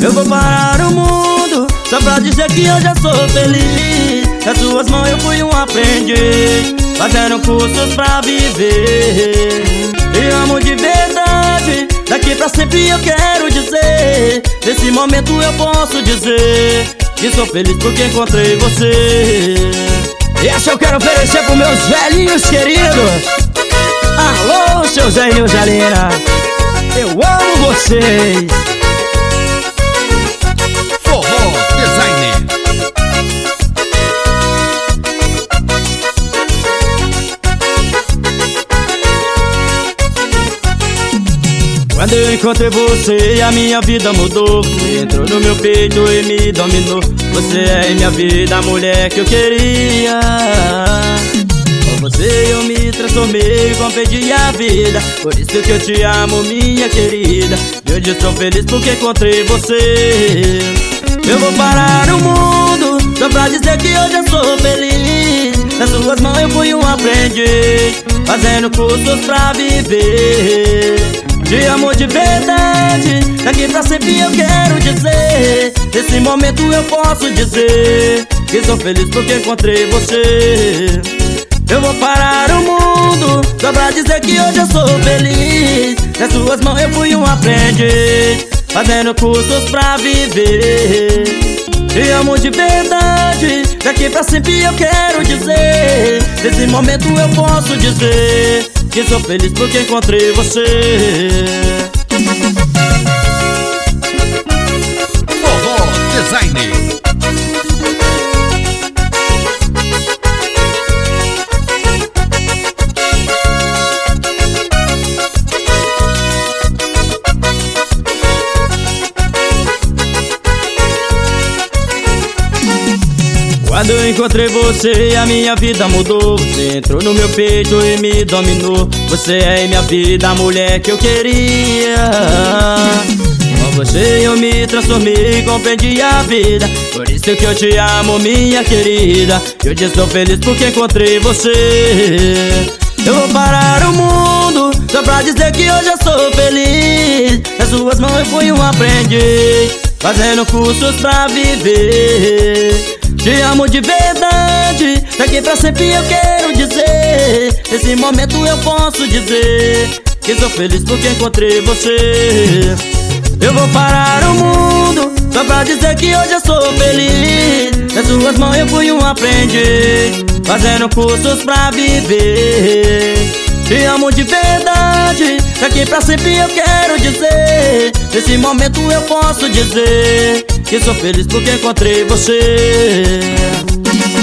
Eu vou parar o mundo só pra dizer que eu já sou feliz. Nas suas mãos eu fui um aprendiz, fazendo cursos pra viver. Te amo de verdade, daqui pra sempre eu quero dizer. Nesse momento eu posso dizer que sou feliz porque encontrei você. E essa eu quero oferecer pros meus velhinhos queridos. Alô, seu Zé e Zelina, eu amo vocês. Forró Designer. Quando eu encontrei você, a minha vida mudou. Você entrou no meu peito e me dominou. Você é minha vida, a mulher que eu queria. Com você eu me transformei, compreendi a vida. Por isso que eu te amo, minha querida. E hoje estou feliz porque encontrei você. Eu vou parar o mundo só pra dizer que hoje eu sou feliz. Nas suas mãos eu fui um aprendiz, fazendo cursos pra viver. Te amo de verdade, daqui pra sempre eu quero dizer. Nesse momento eu posso dizer que sou feliz porque encontrei você. Eu vou parar o mundo só pra dizer que hoje eu sou feliz. Nas suas mãos eu fui um aprendiz, fazendo cursos pra viver. Te amo de verdade, daqui pra sempre eu quero dizer. Nesse momento eu posso dizer que sou feliz porque encontrei você. Forró Designer. Quando eu encontrei você, a minha vida mudou. Você entrou no meu peito e me dominou. Você é minha vida, a mulher que eu queria. Com você eu me transformei, compreendi a vida. Por isso que eu te amo, minha querida. E hoje estou feliz porque encontrei você. Eu vou parar o mundo só pra dizer que hoje eu sou feliz. Nas suas mãos eu fui um aprendiz, fazendo cursos pra viver. Te amo de verdade, daqui pra sempre eu quero dizer. Nesse momento eu posso dizer que sou feliz porque encontrei você. Eu vou parar o mundo só pra dizer que hoje eu sou feliz. Nas suas mãos eu fui um aprendiz, fazendo cursos pra viver. Te amo de verdade, daqui pra sempre eu quero dizer. Nesse momento eu posso dizer que sou feliz porque encontrei você.